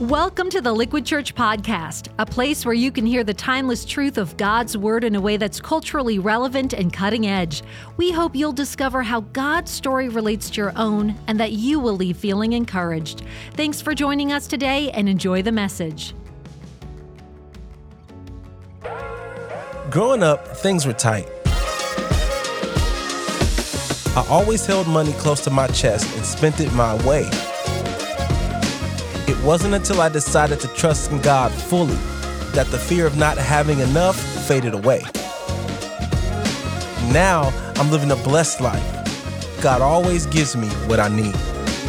Welcome to the Liquid Church Podcast, a place where you can hear the timeless truth of God's Word in a way that's culturally relevant and cutting edge. We hope you'll discover how God's story relates to your own and that you will leave feeling encouraged. Thanks for joining us today and enjoy the message. Growing up, things were tight. I always held money close to my chest and spent it my way. It wasn't until I decided to trust in God fully that the fear of not having enough faded away. Now, I'm living a blessed life. God always gives me what I need.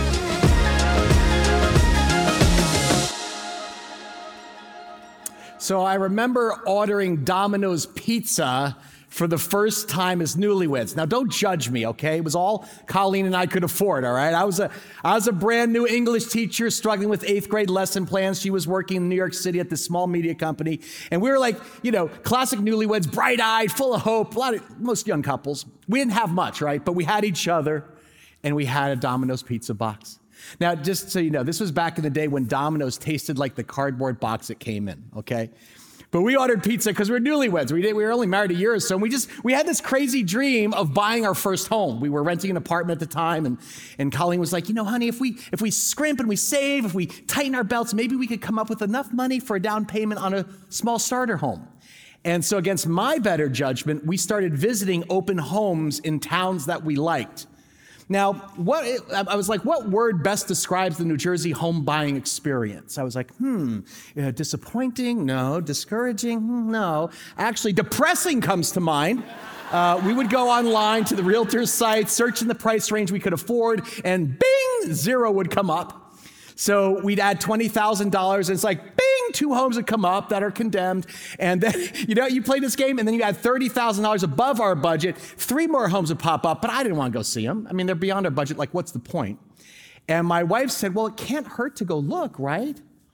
So I remember ordering Domino's pizza for the first time as newlyweds. Now, don't judge me, okay? It was all Colleen and I could afford, all right? I was a brand new English teacher struggling with 8th grade lesson plans. She was working in New York City at this small media company. And we were like, classic newlyweds, bright-eyed, full of hope, most young couples. We didn't have much, right? But we had each other, and we had a Domino's pizza box. Now, just so you know, this was back in the day when Domino's tasted like the cardboard box it came in, okay? But we ordered pizza because we were newlyweds. We were only married a year or so. And we had this crazy dream of buying our first home. We were renting an apartment at the time. And Colleen was like, honey, if we scrimp and we save, if we tighten our belts, maybe we could come up with enough money for a down payment on a small starter home. And so against my better judgment, we started visiting open homes in towns that we liked. Now, I was like, what word best describes the New Jersey home buying experience? I was like, disappointing? No. Discouraging? No. Actually, depressing comes to mind. We would go online to the realtor's site, search in the price range we could afford, and bing, zero would come up. So we'd add $20,000, and it's like, bing, 2 homes would come up that are condemned. And then, you play this game, and then you add $30,000 above our budget, 3 more homes would pop up, but I didn't want to go see them. I mean, they're beyond our budget, like, what's the point? And my wife said, well, it can't hurt to go look, right?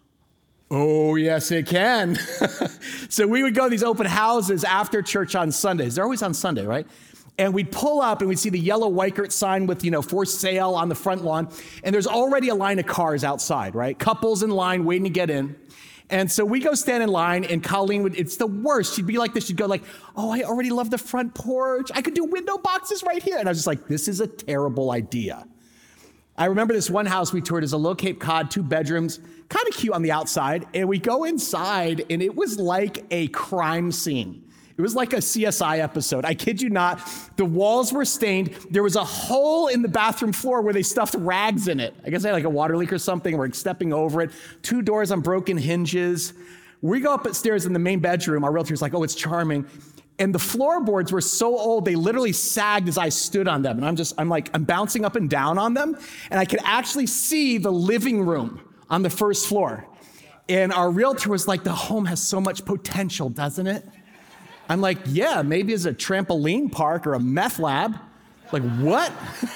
Oh, yes, it can. So we would go to these open houses after church on Sundays. They're always on Sunday, right? And we'd pull up and we'd see the yellow Weichert sign with, for sale on the front lawn. And there's already a line of cars outside, right? Couples in line waiting to get in. And so we go stand in line and Colleen it's the worst. She'd be like this. She'd go like, oh, I already love the front porch. I could do window boxes right here. And I was just like, this is a terrible idea. I remember this one house we toured as a low Cape Cod, 2 bedrooms, kind of cute on the outside. And we go inside and it was like a crime scene. It was like a CSI episode. I kid you not. The walls were stained. There was a hole in the bathroom floor where they stuffed rags in it. I guess they had like a water leak or something. We're stepping over it. 2 doors on broken hinges. We go upstairs in the main bedroom. Our realtor's like, oh, it's charming. And the floorboards were so old, they literally sagged as I stood on them. And I'm bouncing up and down on them. And I could actually see the living room on the first floor. And our realtor was like, the home has so much potential, doesn't it? I'm like, yeah, maybe it's a trampoline park or a meth lab. Like, what?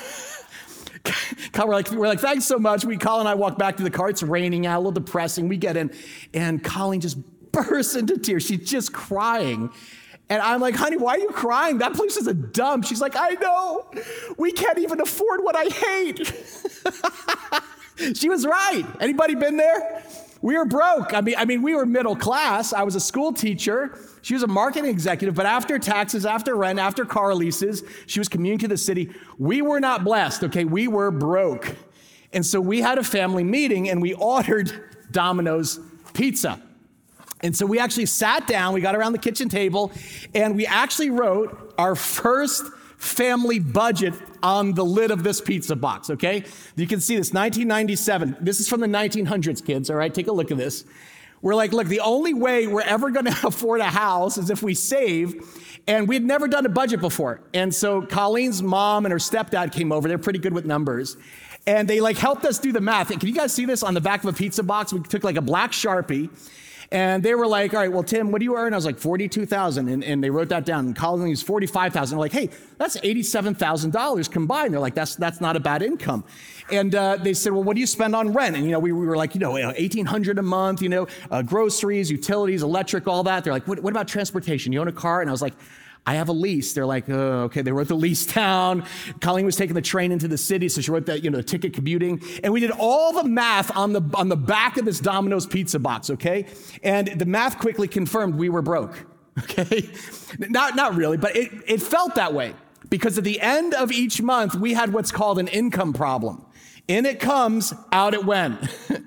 We're like, thanks so much. Colin and I walk back to the car. It's raining out, a little depressing. We get in, and Colleen just bursts into tears. She's just crying. And I'm like, honey, why are you crying? That place is a dump. She's like, I know. We can't even afford what I hate. She was right. Anybody been there? We were broke. I mean, we were middle class. I was a school teacher. She was a marketing executive, but after taxes, after rent, after car leases, she was commuting to the city. We were not blessed, okay? We were broke. And so we had a family meeting and we ordered Domino's pizza. And so we actually sat down, we got around the kitchen table, and we actually wrote our first family budget on the lid of this pizza box, okay? You can see this, 1997. This is from the 1900s, kids, all right? Take a look at this. We're like, look, the only way we're ever going to afford a house is if we save. And we had never done a budget before. And so Colleen's mom and her stepdad came over. They're pretty good with numbers. And they helped us do the math. Can you guys see this on the back of a pizza box? We took a black Sharpie. And they were like, all right, well, Tim, what do you earn? I was like, $42,000. And they wrote that down. And Colleen was $45,000. They're like, hey, that's $87,000 combined. They're like, that's not a bad income. And they said, well, what do you spend on rent? And, we were like, $1,800 a month, groceries, utilities, electric, all that. They're like, what about transportation? You own a car? And I was like, I have a lease. They're like, oh, okay. They wrote the lease down. Colleen was taking the train into the city, so she wrote that, the ticket commuting. And we did all the math on the back of this Domino's pizza box, okay? And the math quickly confirmed we were broke, okay? Not really, but it felt that way. Because at the end of each month, we had what's called an income problem. In it comes, out it went.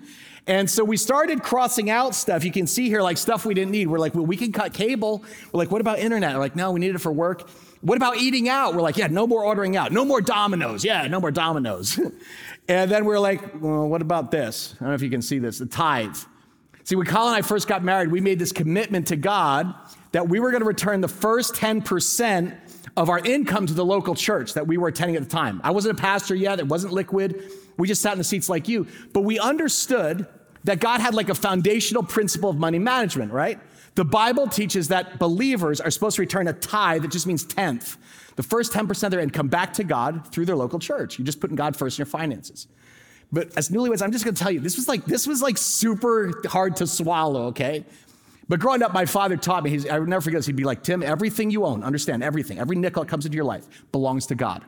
And so we started crossing out stuff. You can see here, like stuff we didn't need. We're like, well, we can cut cable. We're like, what about internet? We're like, no, we need it for work. What about eating out? We're like, yeah, no more ordering out. No more Domino's. Yeah, no more Domino's. And then we're like, well, what about this? I don't know if you can see this, the tithe. See, when Colin and I first got married, we made this commitment to God that we were going to return the first 10% of our income to the local church that we were attending at the time. I wasn't a pastor yet. It wasn't Liquid. We just sat in the seats like you. But we understood that God had like a foundational principle of money management, right? The Bible teaches that believers are supposed to return a tithe, that just means tenth. The first 10% of their income back to God through their local church. You're just putting God first in your finances. But as newlyweds, I'm just going to tell you, this was like super hard to swallow, okay? But growing up, my father taught me, I would never forget this, he'd be like, Tim, everything you own, understand, everything, every nickel that comes into your life belongs to God.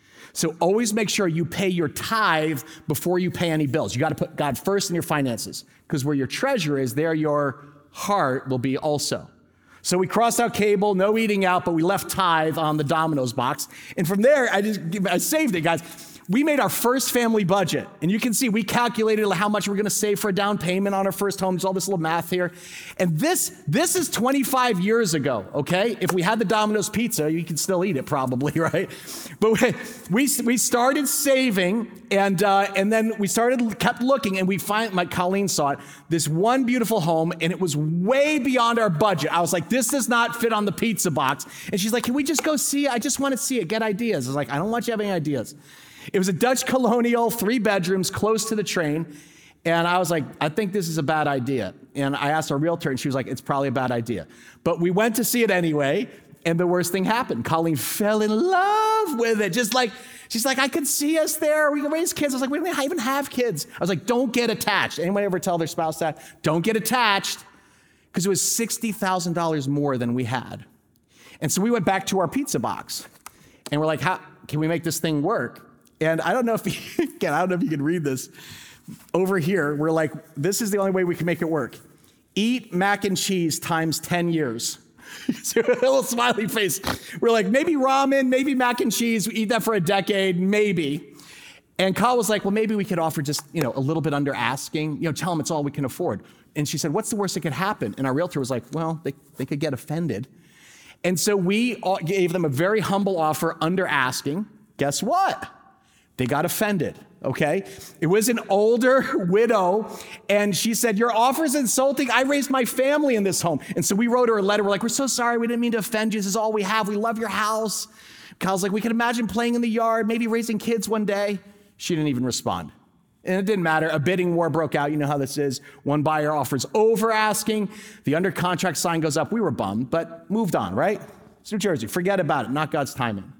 So always make sure you pay your tithe before you pay any bills. You got to put God first in your finances, because where your treasure is, there your heart will be also. So we crossed out cable, no eating out, but we left tithe on the Domino's box. And from there, I saved it, guys. We made our first family budget, and you can see we calculated how much we're going to save for a down payment on our first home. There's all this little math here. And this is 25 years ago, okay? If we had the Domino's pizza, you could still eat it probably, right? But we started saving, and then we kept looking, and Colleen saw it, this one beautiful home, and it was way beyond our budget. I was like, this does not fit on the pizza box. And she's like, can we just go see it? I just want to see it, get ideas. I was like, I don't want you to have any ideas. It was a Dutch colonial, 3 bedrooms, close to the train. And I was like, I think this is a bad idea. And I asked our realtor, and she was like, it's probably a bad idea. But we went to see it anyway, and the worst thing happened. Colleen fell in love with it. She's like, I could see us there. We can raise kids. I was like, we don't even have kids. I was like, don't get attached. Anyone ever tell their spouse that? Don't get attached. Because it was $60,000 more than we had. And so we went back to our pizza box. And we're like, how can we make this thing work? And I don't know if you can read this. Over here, we're like, this is the only way we can make it work. Eat mac and cheese times 10 years. So a little smiley face. We're like, maybe ramen, maybe mac and cheese. We eat that for a decade, maybe. And Kyle was like, well, maybe we could offer just, a little bit under asking. Tell them it's all we can afford. And she said, what's the worst that could happen? And our realtor was like, well, they could get offended. And so we gave them a very humble offer under asking. Guess what? They got offended, okay? It was an older widow, and she said, your offer is insulting. I raised my family in this home. And so we wrote her a letter. We're like, we're so sorry. We didn't mean to offend you. This is all we have. We love your house. Kyle's like, we can imagine playing in the yard, maybe raising kids one day. She didn't even respond. And it didn't matter. A bidding war broke out. You know how this is. One buyer offers over asking. The under contract sign goes up. We were bummed, but moved on, right? It's New Jersey. Forget about it. Not God's timing.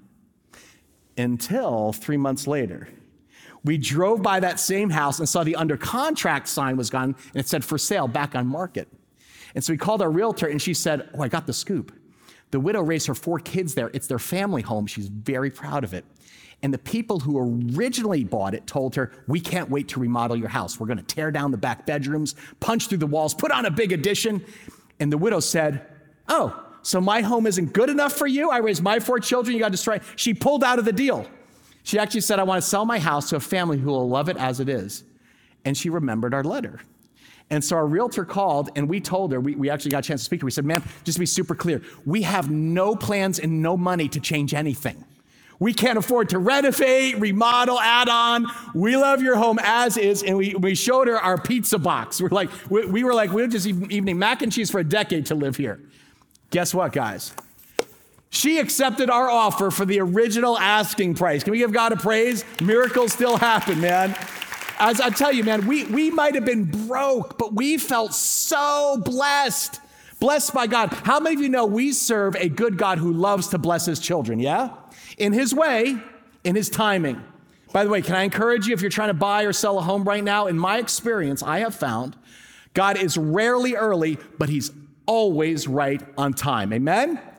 Until 3 months later, we drove by that same house and saw the under contract sign was gone, and it said for sale, back on market. And so we called our realtor, and she said, I got the scoop. The widow raised her 4 kids there. It's their family home. She's very proud of it. And the people who originally bought it told her, we can't wait to remodel your house. We're going to tear down the back bedrooms, punch through the walls, put on a big addition. And the widow said, oh, so my home isn't good enough for you? I raised my 4 children, you got destroyed. She pulled out of the deal. She actually said, I want to sell my house to a family who will love it as it is. And she remembered our letter. And so our realtor called, and we told her, we actually got a chance to speak to her. We said, ma'am, just to be super clear, we have no plans and no money to change anything. We can't afford to renovate, remodel, add on. We love your home as is. And we showed her our pizza box. We're like, we'll just eating mac and cheese for a decade to live here. Guess what, guys? She accepted our offer for the original asking price. Can we give God a praise? Miracles still happen, man. As I tell you, man, we might have been broke, but we felt so blessed. Blessed by God. How many of you know we serve a good God who loves to bless his children, yeah? In his way, in his timing. By the way, can I encourage you if you're trying to buy or sell a home right now? In my experience, I have found God is rarely early, but he's always right on time. Amen?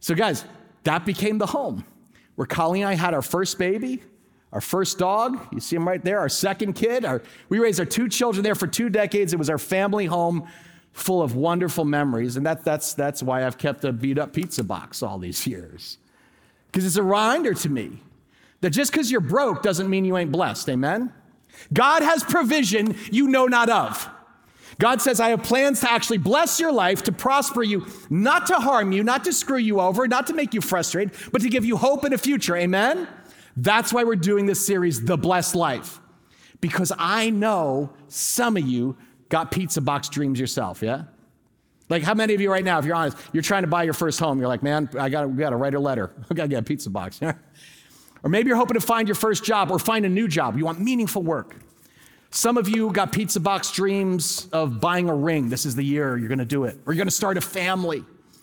So guys, that became the home where Colleen and I had our first baby, our first dog. You see him right there, our second kid. We raised our 2 children there for 2 decades. It was our family home full of wonderful memories. And that's why I've kept a beat-up pizza box all these years. Because it's a reminder to me that just because you're broke doesn't mean you ain't blessed, amen? God has provision you know not of. God says, I have plans to actually bless your life, to prosper you, not to harm you, not to screw you over, not to make you frustrated, but to give you hope and a future, amen? That's why we're doing this series, The Blessed Life. Because I know some of you got pizza box dreams yourself, yeah? Like how many of you right now, if you're honest, you're trying to buy your first home, you're like, man, we gotta write a letter. I gotta get a pizza box. Or maybe you're hoping to find your first job or find a new job. You want meaningful work. Some of you got pizza box dreams of buying a ring. This is the year you're gonna do it. Or you're gonna start a family.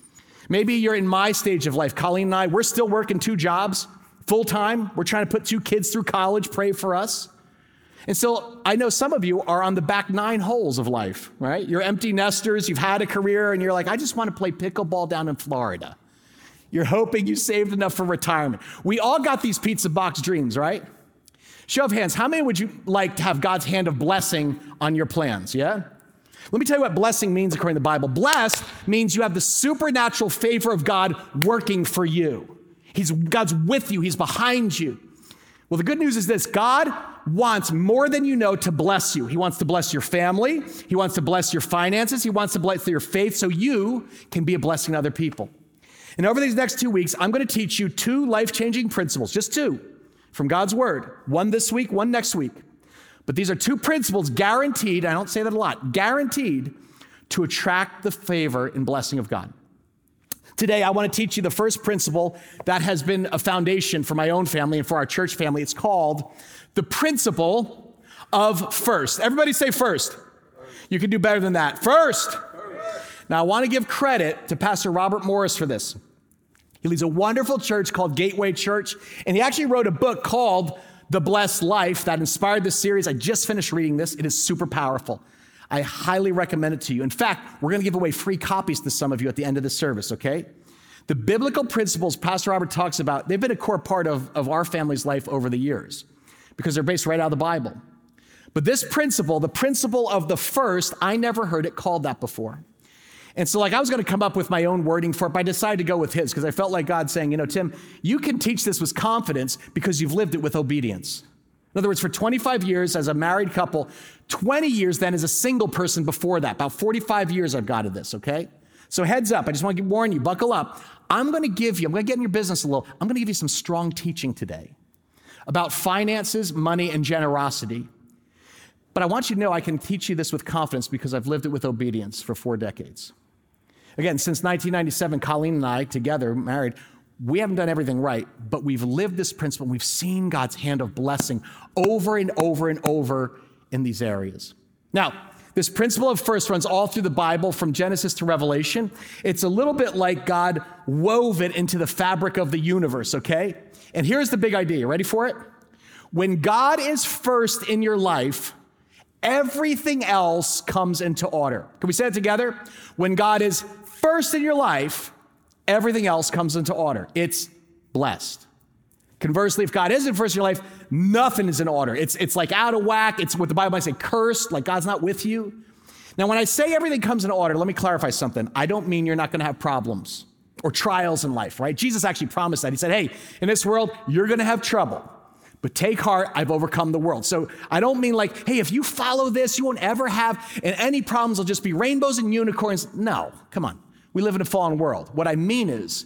Maybe you're in my stage of life. Colleen and I, we're still working 2 jobs, full time. We're trying to put 2 kids through college. Pray for us. And so I know some of you are on the back 9 holes of life, right? You're empty nesters, you've had a career, and you're like, I just want to play pickleball down in Florida. You're hoping you saved enough for retirement. We all got these pizza box dreams, right? Show of hands, how many would you like to have God's hand of blessing on your plans, yeah? Let me tell you what blessing means according to the Bible. Blessed means you have the supernatural favor of God working for you. God's with you, he's behind you. Well, the good news is this, God wants more than you know to bless you. He wants to bless your family. He wants to bless your finances. He wants to bless your faith so you can be a blessing to other people. And over these next 2 weeks, I'm going to teach you 2 life-changing principles, just 2, from God's word. 1 this week, 1 next week. But these are 2 principles guaranteed, I don't say that a lot, guaranteed to attract the favor and blessing of God. Today, I want to teach you the first principle that has been a foundation for my own family and for our church family. It's called the principle of first. Everybody say first. You can do better than that. First. Now, I want to give credit to Pastor Robert Morris for this. He leads a wonderful church called Gateway Church, and he actually wrote a book called The Blessed Life that inspired this series. I just finished reading this. It is super powerful. I highly recommend it to you. In fact, we're going to give away free copies to some of you at the end of the service, okay? The biblical principles Pastor Robert talks about, they've been a core part of our family's life over the years because they're based right out of the Bible. But this principle, the principle of the first, I never heard it called that before. And so I was going to come up with my own wording for it, but I decided to go with his because I felt like God saying, Tim, you can teach this with confidence because you've lived it with obedience. In other words, for 25 years as a married couple, 20 years then as a single person before that, about 45 years I've got of this, okay? So heads up, I just want to warn you, buckle up. I'm going to get in your business a little. I'm going to give you some strong teaching today about finances, money, and generosity. But I want you to know I can teach you this with confidence because I've lived it with obedience for 4 decades. Again, since 1997, Colleen and I, together, married, we haven't done everything right, but we've lived this principle. We've seen God's hand of blessing over and over and over in these areas. Now, this principle of first runs all through the Bible from Genesis to Revelation. It's a little bit like God wove it into the fabric of the universe, okay? And here's the big idea. You ready for it? When God is first in your life, everything else comes into order. Can we say it together? When God is first in your life, everything else comes into order. It's blessed. Conversely, if God isn't first in your life, nothing is in order. It's like out of whack. It's what the Bible might say, cursed, like God's not with you. Now, when I say everything comes in order, let me clarify something. I don't mean you're not going to have problems or trials in life, right? Jesus actually promised that. He said, hey, in this world, you're going to have trouble. But take heart, I've overcome the world. So I don't mean like, hey, if you follow this, you won't ever have, and any problems will just be rainbows and unicorns. No, come on. We live in a fallen world. What I mean is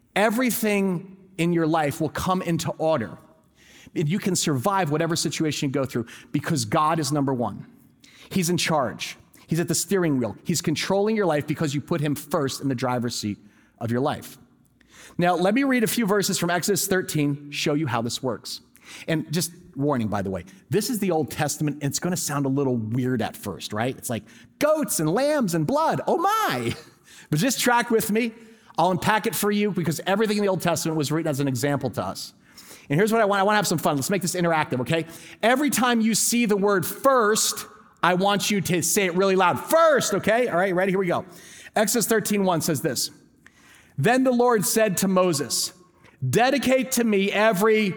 everything in your life will come into order. And you can survive whatever situation you go through because God is number one. He's in charge. He's at the steering wheel. He's controlling your life because you put him first in the driver's seat of your life. Now, let me read a few verses from Exodus 13, show you how this works. And just warning, by the way, this is the Old Testament, and it's going to sound a little weird at first, right? It's like goats and lambs and blood. Oh my! But just track with me. I'll unpack it for you because everything in the Old Testament was written as an example to us. And here's what I want. I want to have some fun. Let's make this interactive, okay? Every time you see the word first, I want you to say it really loud. First, okay? All right, ready? Here we go. Exodus 13:1 says this. Then the Lord said to Moses, dedicate to me every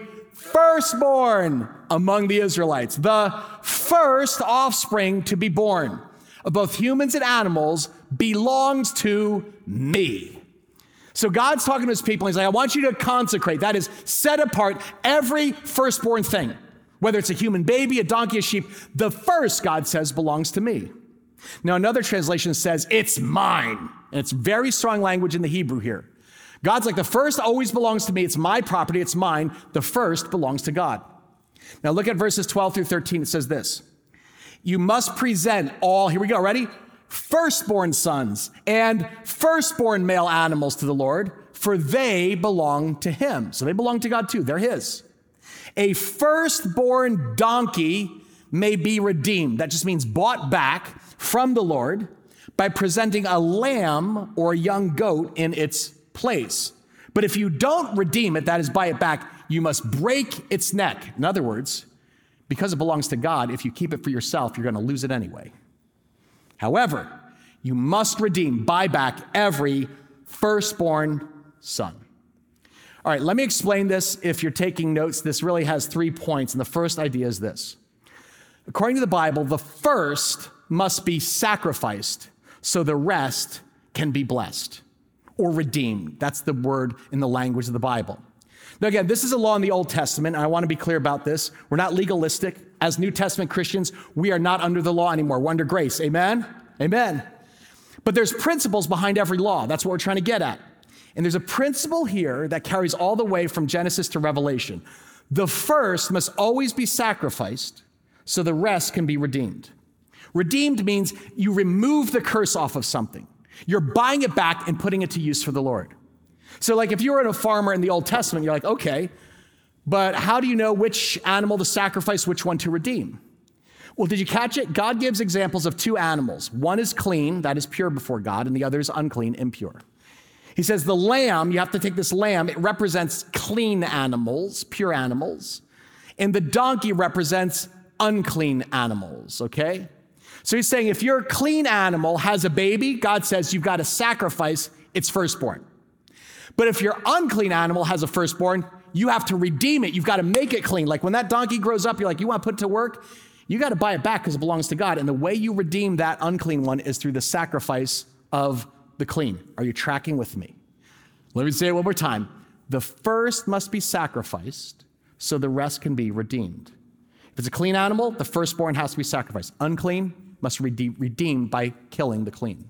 firstborn among the Israelites, the first offspring to be born of both humans and animals belongs to me. So God's talking to his people. He's like, I want you to consecrate. That is, set apart every firstborn thing, whether it's a human baby, a donkey, a sheep. The first, God says, belongs to me. Now, another translation says, it's mine. And it's very strong language in the Hebrew here. God's like, the first always belongs to me. It's my property. It's mine. The first belongs to God. Now, look at verses 12 through 13. It says this. You must present all, here we go, ready? Firstborn sons and firstborn male animals to the Lord, for they belong to him. So they belong to God too. They're his. A firstborn donkey may be redeemed. That just means bought back from the Lord by presenting a lamb or a young goat in its place. But if you don't redeem it, that is, buy it back, you must break its neck. In other words, because it belongs to God, if you keep it for yourself, you're going to lose it anyway. However, you must redeem, buy back every firstborn son. All right, let me explain this. If you're taking notes, this really has 3 points. And the first idea is this. According to the Bible, the first must be sacrificed so the rest can be blessed or redeemed. That's the word in the language of the Bible. Now, again, this is a law in the Old Testament, and I want to be clear about this. We're not legalistic. As New Testament Christians, we are not under the law anymore. We're under grace. Amen? Amen. But there's principles behind every law. That's what we're trying to get at. And there's a principle here that carries all the way from Genesis to Revelation. The first must always be sacrificed so the rest can be redeemed. Redeemed means you remove the curse off of something. You're buying it back and putting it to use for the Lord. So like if you were a farmer in the Old Testament, you're like, okay, but how do you know which animal to sacrifice, which one to redeem? Well, did you catch it? God gives examples of 2 animals. One is clean, that is pure before God, and the other is unclean, impure. He says the lamb, you have to take this lamb, it represents clean animals, pure animals, and the donkey represents unclean animals, okay? So he's saying if your clean animal has a baby, God says you've got to sacrifice its firstborn. But if your unclean animal has a firstborn, you have to redeem it. You've got to make it clean. Like when that donkey grows up, you're like, you want to put it to work? You got to buy it back because it belongs to God. And the way you redeem that unclean one is through the sacrifice of the clean. Are you tracking with me? Let me say it one more time. The first must be sacrificed so the rest can be redeemed. If it's a clean animal, the firstborn has to be sacrificed. Unclean must be redeemed by killing the clean.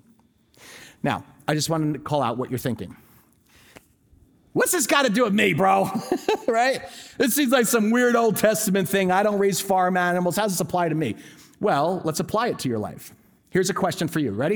Now, I just wanted to call out what you're thinking. What's this got to do with me, bro? Right? This seems like some weird Old Testament thing. I don't raise farm animals. How does this apply to me? Well, let's apply it to your life. Here's a question for you. Ready?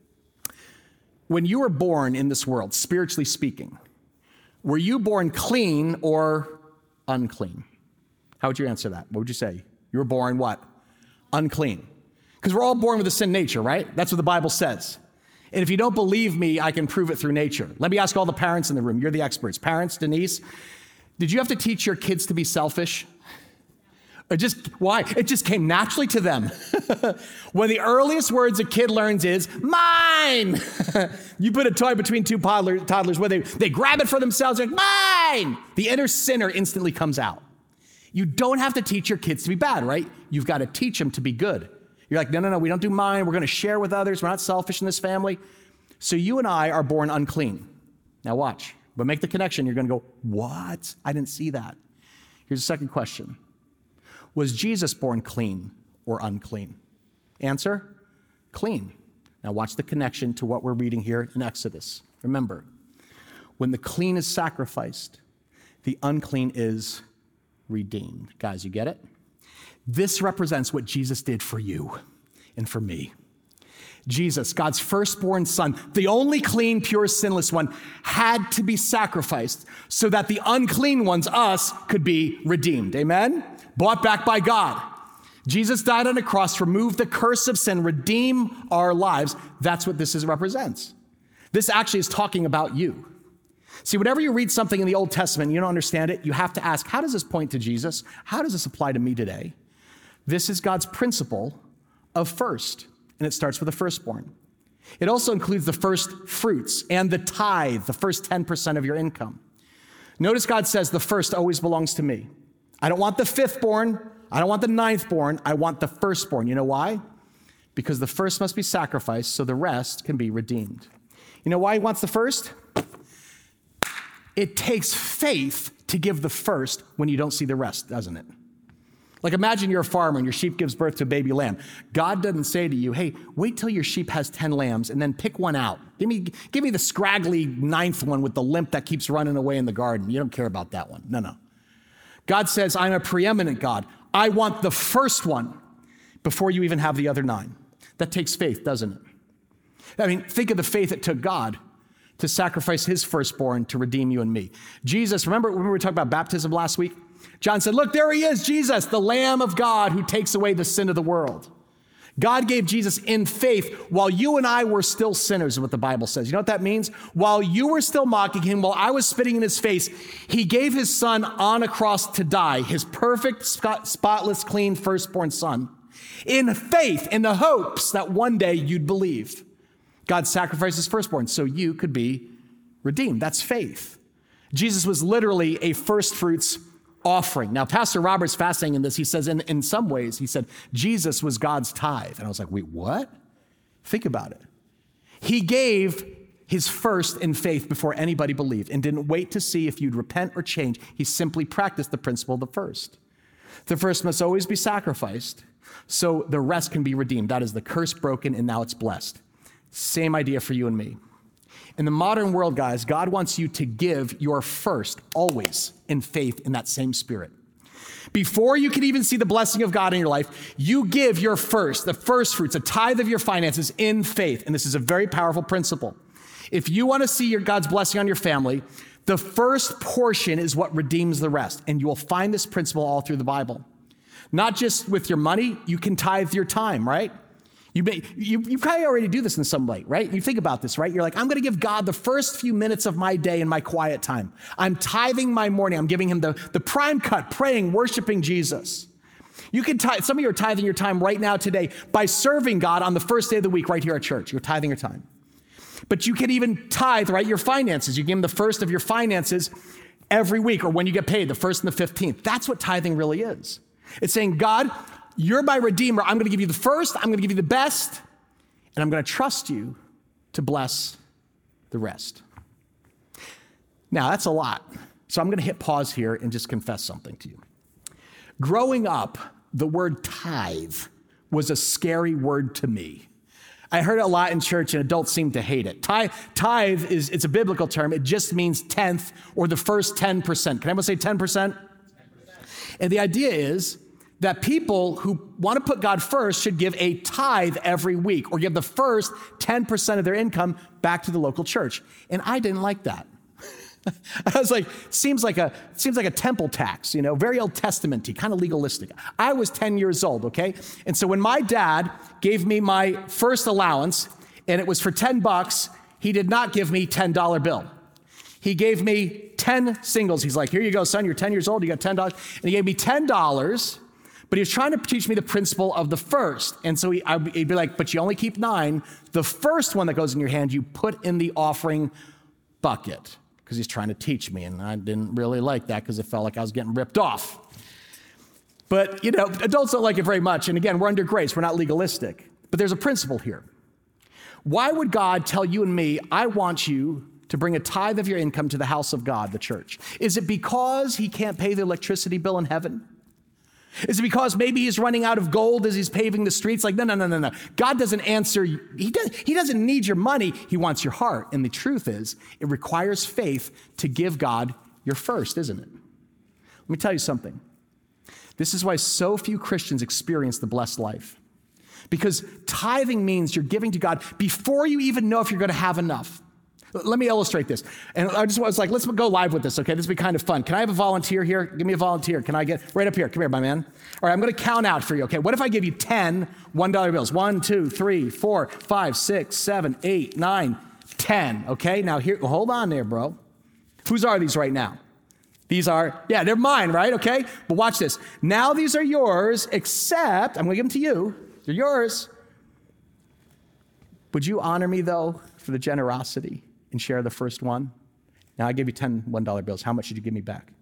When you were born in this world, spiritually speaking, were you born clean or unclean? How would you answer that? What would you say? You were born what? Unclean. Because we're all born with a sin nature, right? That's what the Bible says. And if you don't believe me, I can prove it through nature. Let me ask all the parents in the room. You're the experts. Parents, Denise, did you have to teach your kids to be selfish? Or why? It just came naturally to them. One of the earliest words a kid learns is, mine. You put a toy between 2 toddlers where they grab it for themselves, like, mine. The inner sinner instantly comes out. You don't have to teach your kids to be bad, right? You've got to teach them to be good. You're like, no, we don't do mine. We're going to share with others. We're not selfish in this family. So you and I are born unclean. Now watch. But make the connection. You're going to go, what? I didn't see that. Here's the second question. Was Jesus born clean or unclean? Answer, clean. Now watch the connection to what we're reading here in Exodus. Remember, when the clean is sacrificed, the unclean is redeemed. Guys, you get it? This represents what Jesus did for you and for me. Jesus, God's firstborn son, the only clean, pure, sinless one, had to be sacrificed so that the unclean ones, us, could be redeemed. Amen? Bought back by God. Jesus died on a cross, remove the curse of sin, redeem our lives. That's what this represents. This actually is talking about you. See, whenever you read something in the Old Testament and you don't understand it, you have to ask, how does this point to Jesus? How does this apply to me today? This is God's principle of first, and it starts with the firstborn. It also includes the first fruits and the tithe, the first 10% of your income. Notice God says the first always belongs to me. I don't want the fifthborn. I don't want the ninthborn. I want the firstborn. You know why? Because the first must be sacrificed so the rest can be redeemed. You know why he wants the first? It takes faith to give the first when you don't see the rest, doesn't it? Like imagine you're a farmer and your sheep gives birth to a baby lamb. God doesn't say to you, hey, wait till your sheep has 10 lambs and then pick one out. Give me the scraggly ninth one with the limp that keeps running away in the garden. You don't care about that one. No. God says, I'm a preeminent God. I want the first one before you even have the other 9. That takes faith, doesn't it? I mean, think of the faith it took God to sacrifice his firstborn to redeem you and me. Jesus, remember when we were talking about baptism last week? John said, look, there he is, Jesus, the Lamb of God who takes away the sin of the world. God gave Jesus in faith while you and I were still sinners, is what the Bible says. You know what that means? While you were still mocking him, while I was spitting in his face, he gave his son on a cross to die, his perfect, spotless, clean firstborn son, in faith, in the hopes that one day you'd believe. God sacrificed his firstborn so you could be redeemed. That's faith. Jesus was literally a first fruits offering. Now, Pastor Robert's fascinating in this. He says, in some ways, he said, Jesus was God's tithe. And I was like, wait, what? Think about it. He gave his first in faith before anybody believed and didn't wait to see if you'd repent or change. He simply practiced the principle of the first. The first must always be sacrificed so the rest can be redeemed. That is the curse broken and now it's blessed. Same idea for you and me. In the modern world, guys, God wants you to give your first always in faith in that same spirit. Before you can even see the blessing of God in your life, you give your first, the first fruits, a tithe of your finances in faith. And this is a very powerful principle. If you want to see your God's blessing on your family, the first portion is what redeems the rest. And you will find this principle all through the Bible. Not just with your money, you can tithe your time, right? You probably already do this in some way, right? You think about this, right? You're like, I'm going to give God the first few minutes of my day in my quiet time. I'm tithing my morning. I'm giving him the prime cut, praying, worshiping Jesus. You can tithe. Some of you are tithing your time right now today by serving God on the first day of the week right here at church. You're tithing your time. But you can even tithe, right, your finances. You give him the first of your finances every week or when you get paid, the 1st and the 15th. That's what tithing really is. It's saying, God, you're my redeemer. I'm going to give you the first. I'm going to give you the best. And I'm going to trust you to bless the rest. Now, that's a lot. So I'm going to hit pause here and just confess something to you. Growing up, the word tithe was a scary word to me. I heard it a lot in church and adults seem to hate it. Tithe it's a biblical term. It just means tenth or the first 10%. Can anyone say 10%? 10%. And the idea is that people who want to put God first should give a tithe every week or give the first 10% of their income back to the local church. And I didn't like that. I was like, seems like a temple tax, very Old Testament-y, kind of legalistic. I was 10 years old, okay? And so when my dad gave me my first allowance, and it was for $10, he did not give me $10 bill. He gave me 10 singles. He's like, here you go, son, you're 10 years old, you got $10. And he gave me $10, but he was trying to teach me the principle of the first. And so he'd be like, but you only keep 9. The first one that goes in your hand, you put in the offering bucket. Because he's trying to teach me, and I didn't really like that because it felt like I was getting ripped off. But, adults don't like it very much. And again, we're under grace. We're not legalistic. But there's a principle here. Why would God tell you and me, I want you to bring a tithe of your income to the house of God, the church? Is it because he can't pay the electricity bill in heaven? Is it because maybe he's running out of gold as he's paving the streets? Like, no. God doesn't answer. He doesn't need your money. He wants your heart. And the truth is, it requires faith to give God your first, isn't it? Let me tell you something. This is why so few Christians experience the blessed life. Because tithing means you're giving to God before you even know if you're going to have enough. Let me illustrate this. And I just was like, let's go live with this, okay? This will be kind of fun. Can I have a volunteer here? Give me a volunteer. Can I get right up here? Come here, my man. All right, I'm going to count out for you, okay? What if I give you 10 $1 bills? 1, 2, 3, 4, 5, 6, 7, 8, 9, 10, okay? Now here, hold on there, bro. Whose are these right now? These are, they're mine, right? Okay? But watch this. Now these are yours, except, I'm going to give them to you. They're yours. Would you honor me, though, for the generosity and share the first one? Now, I gave you 10 $1 bills. How much did you give me back?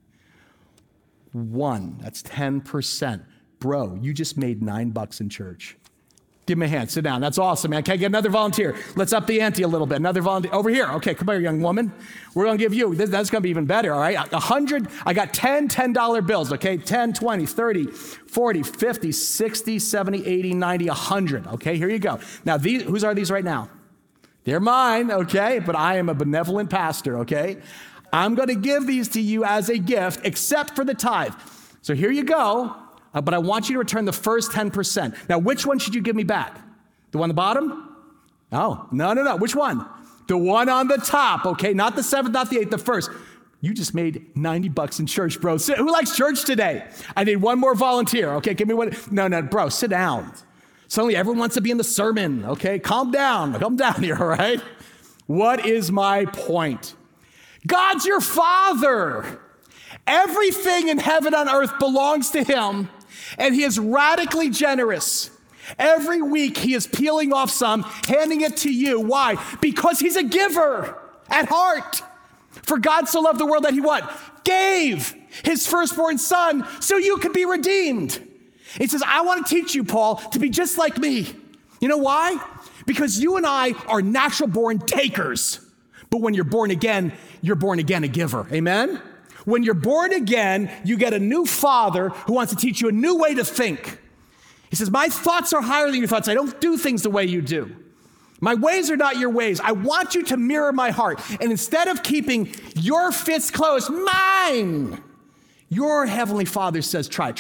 1. That's 10%. Bro, you just made $9 in church. Give me a hand. Sit down. That's awesome, man. Can I get another volunteer? Let's up the ante a little bit. Another volunteer. Over here. Okay, come here, young woman. We're going to give you, that's going to be even better, all right? 100, I got 10 $10 bills, okay? 10, 20, 30, 40, 50, 60, 70, 80, 90, 100, okay? Here you go. Now, whose are these right now? They're mine, okay? But I am a benevolent pastor, okay? I'm going to give these to you as a gift, except for the tithe. So here you go. But I want you to return the first 10%. Now, which one should you give me back? The one on the bottom? No. Which one? The one on the top, okay? Not the 7th, not the 8th, the first. You just made $90 in church, bro. Who likes church today? I need one more volunteer, okay? Give me one. No, bro, sit down. Suddenly everyone wants to be in the sermon, okay? Calm down here, all right? What is my point? God's your Father. Everything in heaven and earth belongs to him. And he is radically generous. Every week he is peeling off some, handing it to you. Why? Because he's a giver at heart. For God so loved the world that he what? Gave his firstborn son so you could be redeemed. He says, I want to teach you, Paul, to be just like me. You know why? Because you and I are natural born takers. But when you're born again a giver. Amen? When you're born again, you get a new father who wants to teach you a new way to think. He says, my thoughts are higher than your thoughts. I don't do things the way you do. My ways are not your ways. I want you to mirror my heart. And instead of keeping your fists closed, mine, your heavenly Father says, try.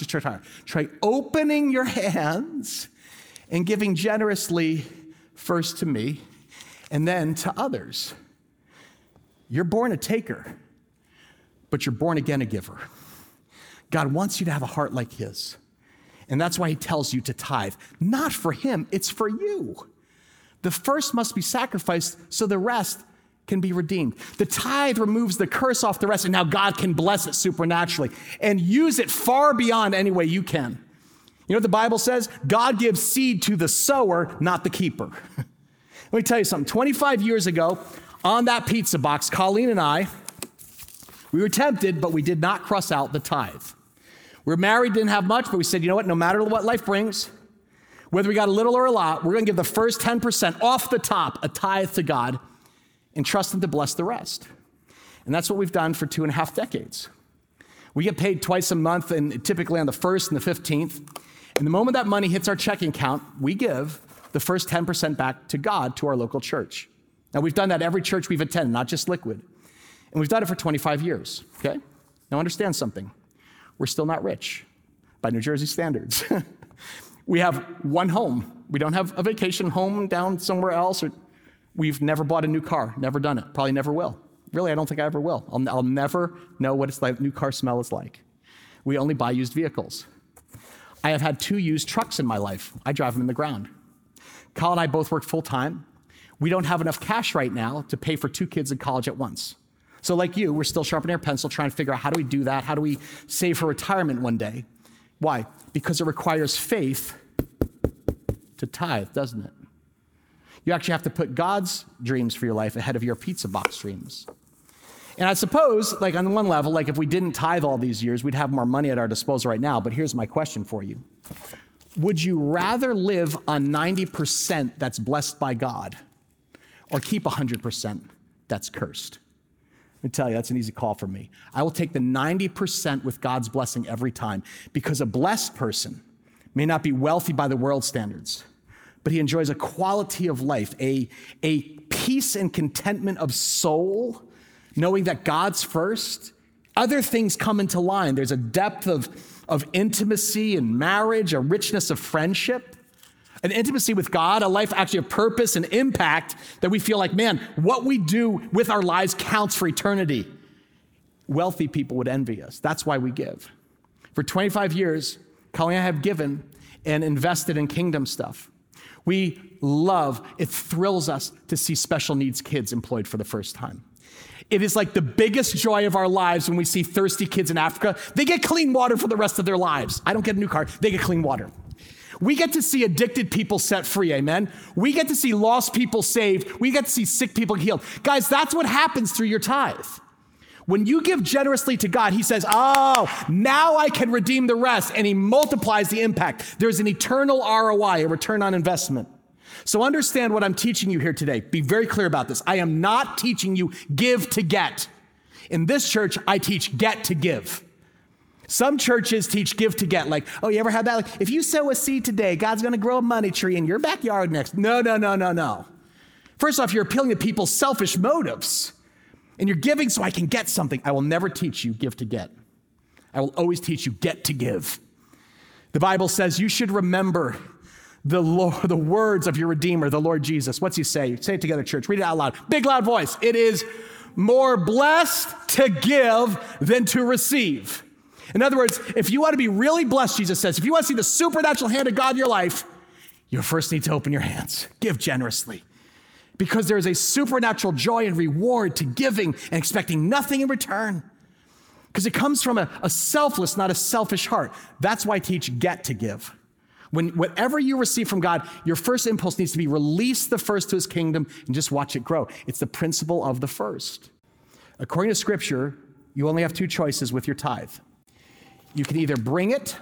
Try opening your hands and giving generously first to me and then to others. You're born a taker, but you're born again a giver. God wants you to have a heart like his. And that's why he tells you to tithe. Not for him, it's for you. The first must be sacrificed so the rest can be redeemed. The tithe removes the curse off the rest, and now God can bless it supernaturally and use it far beyond any way you can. You know what the Bible says? God gives seed to the sower, not the keeper. Let me tell you something. 25 years ago, on that pizza box, Colleen and I, we were tempted, but we did not cross out the tithe. We were married, didn't have much, but we said, you know what? No matter what life brings, whether we got a little or a lot, we're going to give the first 10% off the top, a tithe to God, and trust him to bless the rest. And that's what we've done for 2.5 decades. We get paid twice a month, and typically on the 1st and the 15th. And the moment that money hits our checking account, we give the first 10% back to God, to our local church. Now, we've done that every church we've attended, not just Liquid. And we've done it for 25 years, okay? Now understand something. We're still not rich by New Jersey standards. We have one home. We don't have a vacation home down somewhere else. Or we've never bought a new car, never done it, probably never will. Really, I don't think I ever will. I'll never know what it's like, new car smell is like. We only buy used vehicles. I have had 2 used trucks in my life. I drive them in the ground. Kyle and I both work full time. We don't have enough cash right now to pay for 2 kids in college at once. So like you, we're still sharpening our pencil, trying to figure out how do we do that? How do we save for retirement one day? Why? Because it requires faith to tithe, doesn't it? You actually have to put God's dreams for your life ahead of your pizza box dreams. And I suppose, like on one level, like if we didn't tithe all these years, we'd have more money at our disposal right now. But here's my question for you. Would you rather live on 90% that's blessed by God or keep 100% that's cursed? Let me tell you, that's an easy call for me. I will take the 90% with God's blessing every time, because a blessed person may not be wealthy by the world standards, but he enjoys a quality of life, a peace and contentment of soul, knowing that God's first. Other things come into line. There's a depth of intimacy and marriage, a richness of friendship, an intimacy with God, a life actually of purpose and impact that we feel like, man, what we do with our lives counts for eternity. Wealthy people would envy us. That's why we give. For 25 years, Colleen and I have given and invested in kingdom stuff. We love, it thrills us to see special needs kids employed for the first time. It is like the biggest joy of our lives when we see thirsty kids in Africa. They get clean water for the rest of their lives. I don't get a new car, they get clean water. We get to see addicted people set free, amen? We get to see lost people saved. We get to see sick people healed. Guys, that's what happens through your tithe. When you give generously to God, he says, oh, now I can redeem the rest, and he multiplies the impact. There's an eternal ROI, a return on investment. So understand what I'm teaching you here today. Be very clear about this. I am not teaching you give to get. In this church, I teach get to give. Some churches teach give to get, like, oh, you ever had that? Like, if you sow a seed today, God's going to grow a money tree in your backyard next. No. First off, you're appealing to people's selfish motives, and you're giving so I can get something. I will never teach you give to get. I will always teach you get to give. The Bible says you should remember the words of your Redeemer, the Lord Jesus. What's he say? Say it together, church. Read it out loud. Big, loud voice. It is more blessed to give than to receive. In other words, if you want to be really blessed, Jesus says, if you want to see the supernatural hand of God in your life, you first need to open your hands. Give generously. Because there is a supernatural joy and reward to giving and expecting nothing in return. Because it comes from a selfless, not a selfish heart. That's why I teach get to give. When whatever you receive from God, your first impulse needs to be release the first to his kingdom and just watch it grow. It's the principle of the first. According to Scripture, you only have two choices with your tithe. You can either bring it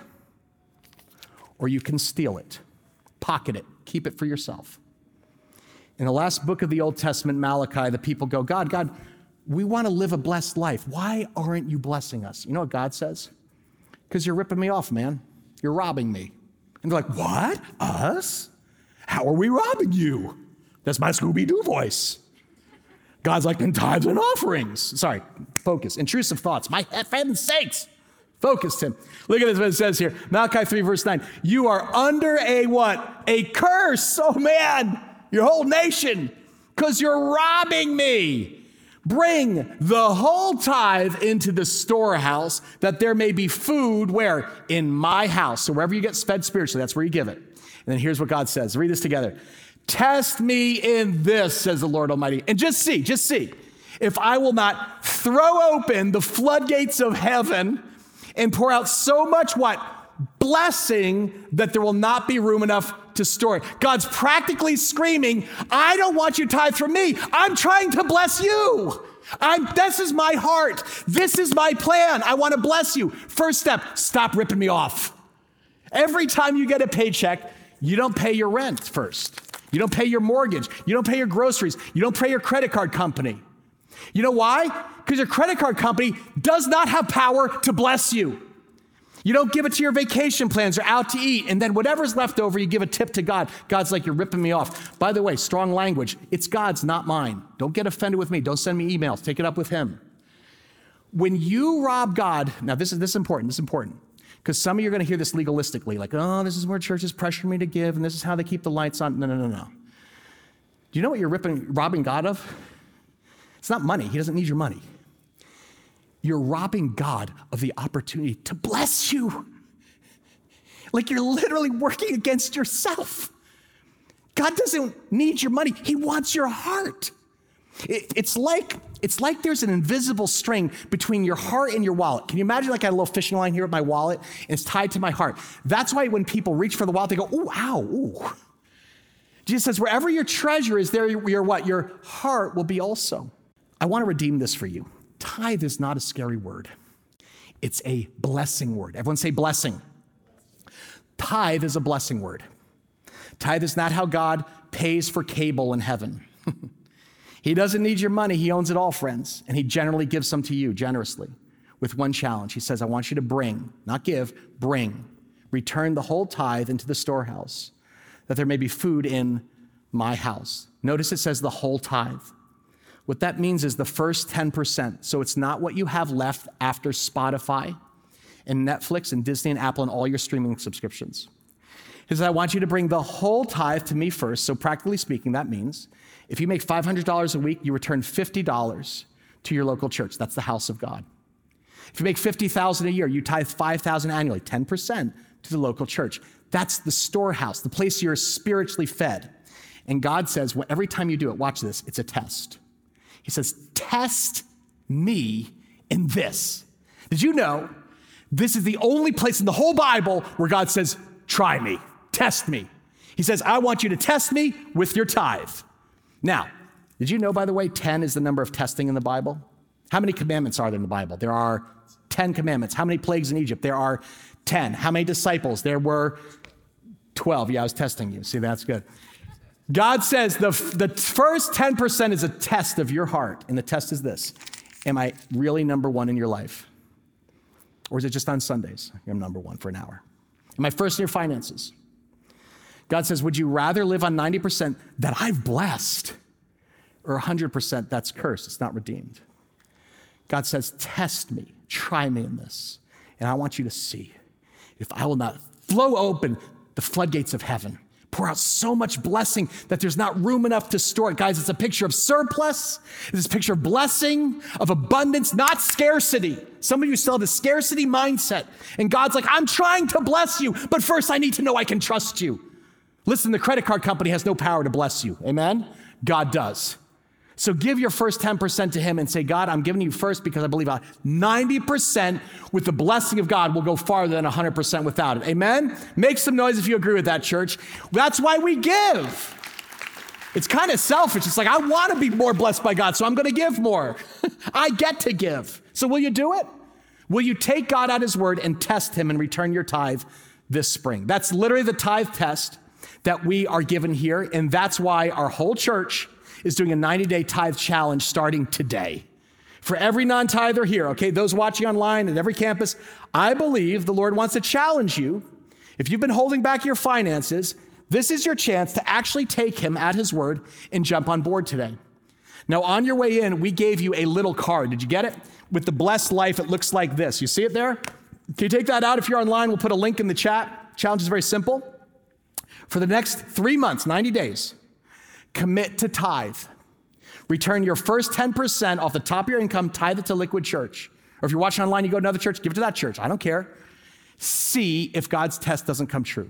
or you can steal it. Pocket it. Keep it for yourself. In the last book of the Old Testament, Malachi, the people go, God, we want to live a blessed life. Why aren't you blessing us? You know what God says? Because you're ripping me off, man. You're robbing me. And they're like, what? Us? How are we robbing you? That's my Scooby-Doo voice. God's like, in tithes and offerings. Sorry, focus. Intrusive thoughts. My heaven's sakes. Focus, Tim. Look at this, what it says here. Malachi 3, verse 9. You are under a what? A curse. Oh, man. Your whole nation. Because you're robbing me. Bring the whole tithe into the storehouse that there may be food where? In my house. So wherever you get fed spiritually, that's where you give it. And then here's what God says. Read this together. Test me in this, says the Lord Almighty. And just see. If I will not throw open the floodgates of heaven and pour out so much what? Blessing that there will not be room enough to store it. God's practically screaming, I don't want you to tithe from me. I'm trying to bless you. This is my heart. This is my plan. I want to bless you. First step, stop ripping me off. Every time you get a paycheck, you don't pay your rent first. You don't pay your mortgage. You don't pay your groceries. You don't pay your credit card company. You know why? Because your credit card company does not have power to bless you. You don't give it to your vacation plans or out to eat, and then whatever's left over, you give a tip to God. God's like, you're ripping me off. By the way, strong language. It's God's, not mine. Don't get offended with me. Don't send me emails. Take it up with him. When you rob God, now this is important. Because some of you are going to hear this legalistically, like, oh, this is where churches pressure me to give, and this is how they keep the lights on. No. Do you know what you're robbing God of? It's not money. He doesn't need your money. You're robbing God of the opportunity to bless you. Like you're literally working against yourself. God doesn't need your money. He wants your heart. It's like there's an invisible string between your heart and your wallet. Can you imagine like I had a little fishing line here with my wallet and it's tied to my heart? That's why when people reach for the wallet, they go, ooh, ow, ooh. Jesus says, wherever your treasure is, there your what? Your heart will be also. I want to redeem this for you. Tithe is not a scary word. It's a blessing word. Everyone say blessing. Tithe is a blessing word. Tithe is not how God pays for cable in heaven. He doesn't need your money. He owns it all, friends. And he generally gives some to you generously with one challenge. He says, I want you to bring, not give, bring. Return the whole tithe into the storehouse that there may be food in my house. Notice it says the whole tithe. What that means is the first 10%. So it's not what you have left after Spotify and Netflix and Disney and Apple and all your streaming subscriptions. He says, I want you to bring the whole tithe to me first. So practically speaking, that means if you make $500 a week, you return $50 to your local church. That's the house of God. If you make $50,000 a year, you tithe $5,000 annually, 10% to the local church. That's the storehouse, the place you're spiritually fed. And God says, well, every time you do it, watch this, it's a test. He says, test me in this. Did you know this is the only place in the whole Bible where God says, try me. Test me. He says, I want you to test me with your tithe. Now, did you know, by the way, 10 is the number of testing in the Bible? How many commandments are there in the Bible? There are 10 commandments. How many plagues in Egypt? There are 10. How many disciples? There were 12. Yeah, I was testing you. See, that's good. God says the first 10% is a test of your heart. And the test is this. Am I really number one in your life? Or is it just on Sundays? I'm number one for an hour. Am I first in your finances? God says, would you rather live on 90% that I've blessed or 100% that's cursed, it's not redeemed? God says, test me, try me in this, and I want you to see if I will not flow open the floodgates of heaven, pour out so much blessing that there's not room enough to store it. Guys, it's a picture of surplus. It's a picture of blessing, of abundance, not scarcity. Some of you still have the scarcity mindset, and God's like, I'm trying to bless you, but first I need to know I can trust you. Listen, the credit card company has no power to bless you. Amen? God does. So give your first 10% to him and say, God, I'm giving you first because I believe 90% with the blessing of God will go farther than 100% without it. Amen? Make some noise if you agree with that, church. That's why we give. It's kind of selfish. It's like, I want to be more blessed by God, so I'm going to give more. I get to give. So will you do it? Will you take God at his word and test him and return your tithe this spring? That's literally the tithe test that we are given here, and that's why our whole church is doing a 90-day tithe challenge starting today. For every non-tither here, okay, those watching online at every campus, I believe the Lord wants to challenge you. If you've been holding back your finances, this is your chance to actually take him at his word and jump on board today. Now, on your way in, we gave you a little card. Did you get it? With the blessed life, it looks like this. You see it there? Can you take that out? If you're online, we'll put a link in the chat. Challenge is very simple. For the next 3 months, 90 days, commit to tithe. Return your first 10% off the top of your income, tithe it to Liquid Church. Or if you're watching online, you go to another church, give it to that church. I don't care. See if God's test doesn't come true.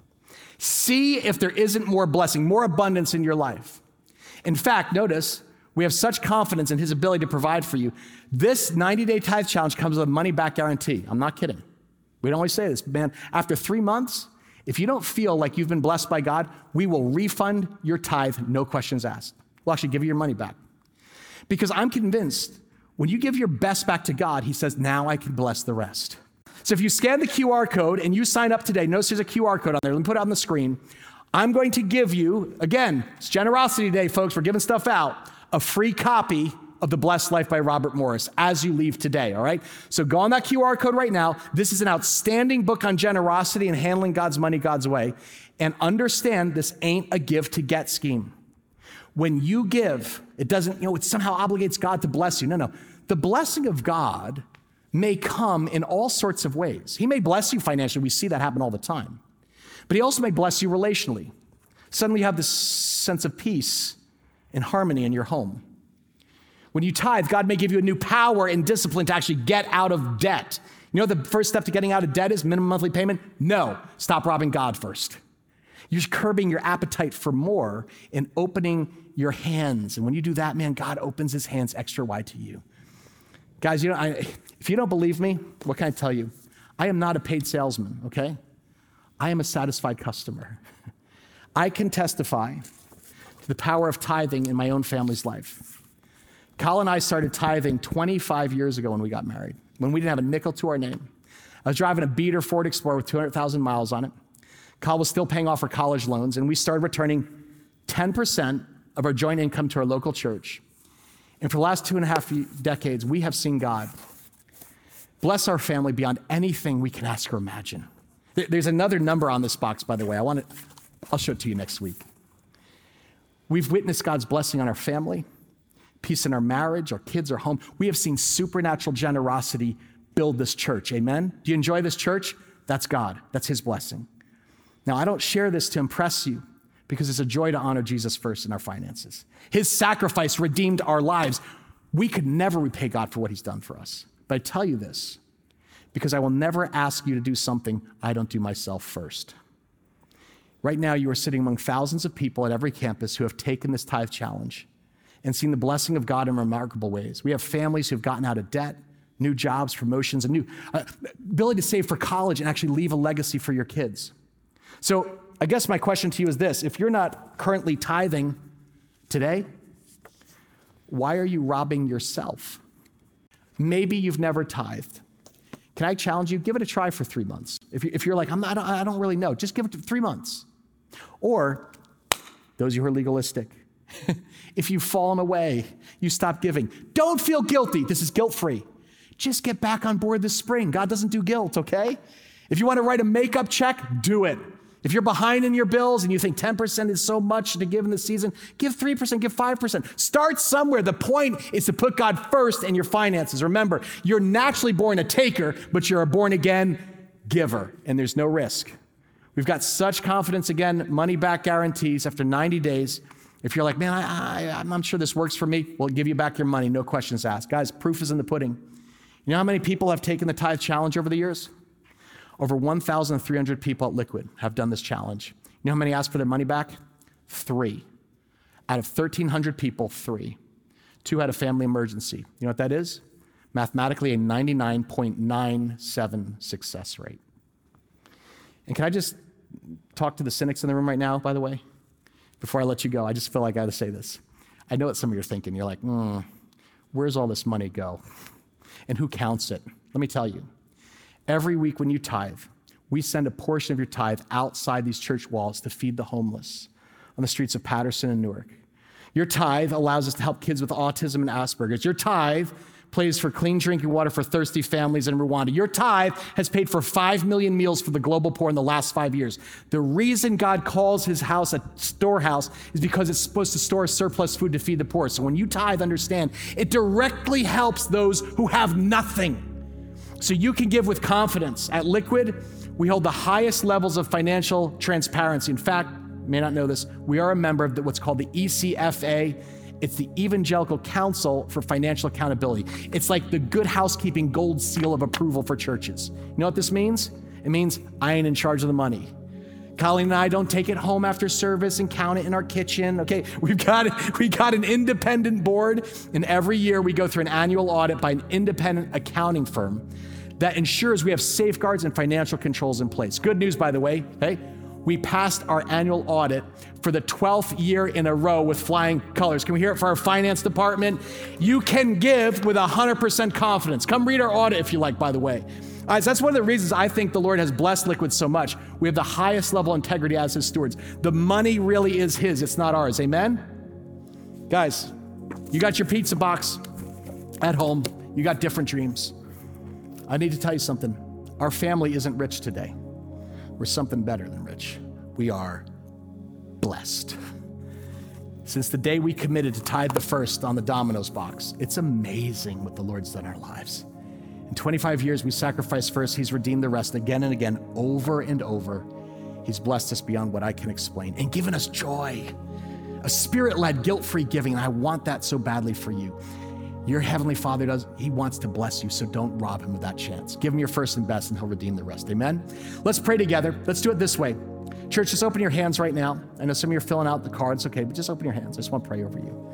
See if there isn't more blessing, more abundance in your life. In fact, notice, we have such confidence in his ability to provide for you. This 90-day tithe challenge comes with a money-back guarantee. I'm not kidding. We don't always say this, man. After 3 months, if you don't feel like you've been blessed by God, we will refund your tithe, no questions asked. We'll actually give you your money back. Because I'm convinced when you give your best back to God, he says, now I can bless the rest. So if you scan the QR code and you sign up today, notice there's a QR code on there. Let me put it on the screen. I'm going to give you, again, it's Generosity Day, folks. We're giving stuff out, a free copy of The Blessed Life by Robert Morris as you leave today, all right? So go on that QR code right now. This is an outstanding book on generosity and handling God's money God's way. And understand this ain't a give to get scheme. When you give, it doesn't, it somehow obligates God to bless you. No. The blessing of God may come in all sorts of ways. He may bless you financially. We see that happen all the time. But he also may bless you relationally. Suddenly you have this sense of peace and harmony in your home. When you tithe, God may give you a new power and discipline to actually get out of debt. You know what the first step to getting out of debt is? Minimum monthly payment? No. Stop robbing God first. You're curbing your appetite for more and opening your hands. And when you do that, man, God opens his hands extra wide to you. Guys, if you don't believe me, what can I tell you? I am not a paid salesman, okay? I am a satisfied customer. I can testify to the power of tithing in my own family's life. Kyle and I started tithing 25 years ago when we got married, when we didn't have a nickel to our name. I was driving a beater Ford Explorer with 200,000 miles on it. Kyle was still paying off our college loans, and we started returning 10% of our joint income to our local church. And for the last 2.5 decades, we have seen God bless our family beyond anything we can ask or imagine. There's another number on this box, by the way. I'll show it to you next week. We've witnessed God's blessing on our family, peace in our marriage, our kids, our home. We have seen supernatural generosity build this church. Amen? Do you enjoy this church? That's God. That's his blessing. Now, I don't share this to impress you because it's a joy to honor Jesus first in our finances. His sacrifice redeemed our lives. We could never repay God for what he's done for us. But I tell you this because I will never ask you to do something I don't do myself first. Right now, you are sitting among thousands of people at every campus who have taken this tithe challenge and seen the blessing of God in remarkable ways. We have families who have gotten out of debt, new jobs, promotions, and new ability to save for college and actually leave a legacy for your kids. So I guess my question to you is this: if you're not currently tithing today, why are you robbing yourself? Maybe you've never tithed. Can I challenge you? Give it a try for 3 months. If you're like, I don't really know, just give it 3 months. Or those of you who are legalistic, if you've fallen away, you stop giving, don't feel guilty. This is guilt-free. Just get back on board this spring. God doesn't do guilt, okay? If you want to write a makeup check, do it. If you're behind in your bills and you think 10% is so much to give in the season, give 3%, give 5%. Start somewhere. The point is to put God first in your finances. Remember, you're naturally born a taker, but you're a born-again giver, and there's no risk. We've got such confidence, again, money-back guarantees after 90 days. If you're like, man, I'm sure this works for me, we'll give you back your money, no questions asked. Guys, proof is in the pudding. You know how many people have taken the tithe challenge over the years? Over 1,300 people at Liquid have done this challenge. You know how many asked for their money back? 3. Out of 1,300 people, 3. 2 had a family emergency. You know what that is? Mathematically, a 99.97 success rate. And can I just talk to the cynics in the room right now, by the way? Before I let you go, I just feel like I got to say this. I know what some of you are thinking. You're like, where's all this money go? And who counts it? Let me tell you. Every week when you tithe, we send a portion of your tithe outside these church walls to feed the homeless on the streets of Patterson and Newark. Your tithe allows us to help kids with autism and Asperger's. Your tithe pays for clean drinking water for thirsty families in Rwanda. Your tithe has paid for 5 million meals for the global poor in the last 5 years. The reason God calls his house a storehouse is because it's supposed to store surplus food to feed the poor. So when you tithe, understand, it directly helps those who have nothing. So you can give with confidence. At Liquid, we hold the highest levels of financial transparency. In fact, you may not know this, we are a member of what's called the ECFA. It's the Evangelical Council for Financial Accountability. It's like the Good Housekeeping gold seal of approval for churches. You know what this means? It means I ain't in charge of the money. Colleen and I don't take it home after service and count it in our kitchen. Okay, we got an independent board, and every year we go through an annual audit by an independent accounting firm that ensures we have safeguards and financial controls in place. Good news, by the way, hey, we passed our annual audit for the 12th year in a row with flying colors. Can we hear it for our finance department? You can give with 100% confidence. Come read our audit if you like, by the way. So that's one of the reasons I think the Lord has blessed Liquid so much. We have the highest level of integrity as his stewards. The money really is his, it's not ours, amen? Guys, you got your pizza box at home, you got different dreams. I need to tell you something. Our family isn't rich today. We're something better than rich. We are blessed. Since the day we committed to tithe the first on the Domino's box, it's amazing what the Lord's done in our lives. In 25 years, we sacrificed first. He's redeemed the rest again and again, over and over. He's blessed us beyond what I can explain and given us joy, a spirit-led, guilt-free giving. And I want that so badly for you. Your Heavenly Father does. He wants to bless you, so don't rob him of that chance. Give him your first and best, and he'll redeem the rest. Amen? Let's pray together. Let's do it this way. Church, just open your hands right now. I know some of you are filling out the cards. Okay, but just open your hands. I just want to pray over you.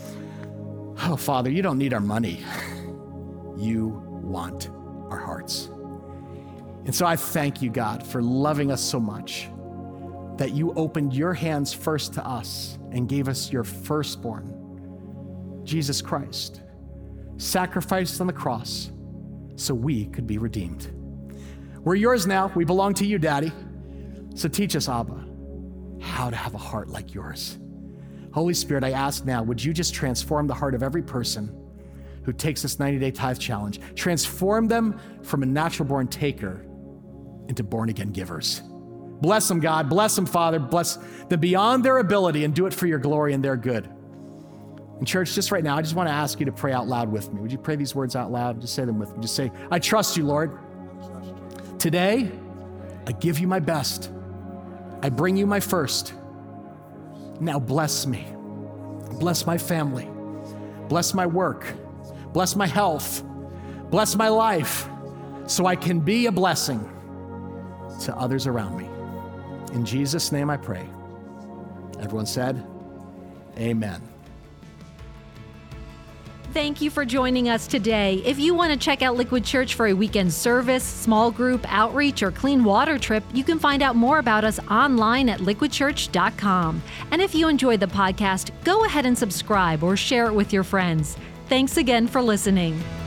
Oh, Father, you don't need our money. You want our hearts. And so I thank you, God, for loving us so much that you opened your hands first to us and gave us your firstborn, Jesus Christ, sacrificed on the cross so we could be redeemed. We're yours now. We belong to you, Daddy. So teach us, Abba, how to have a heart like yours. Holy Spirit, I ask now, would you just transform the heart of every person who takes this 90-day tithe challenge, transform them from a natural-born taker into born-again givers. Bless them, God. Bless them, Father. Bless them beyond their ability and do it for your glory and their good. And church, just right now, I just want to ask you to pray out loud with me. Would you pray these words out loud? Just say them with me. Just say, I trust you, Lord. Today, I give you my best. I bring you my first. Now bless me. Bless my family. Bless my work. Bless my health. Bless my life so I can be a blessing to others around me. In Jesus' name I pray. Everyone said, amen. Thank you for joining us today. If you want to check out Liquid Church for a weekend service, small group, outreach, or clean water trip, you can find out more about us online at liquidchurch.com. And if you enjoyed the podcast, go ahead and subscribe or share it with your friends. Thanks again for listening.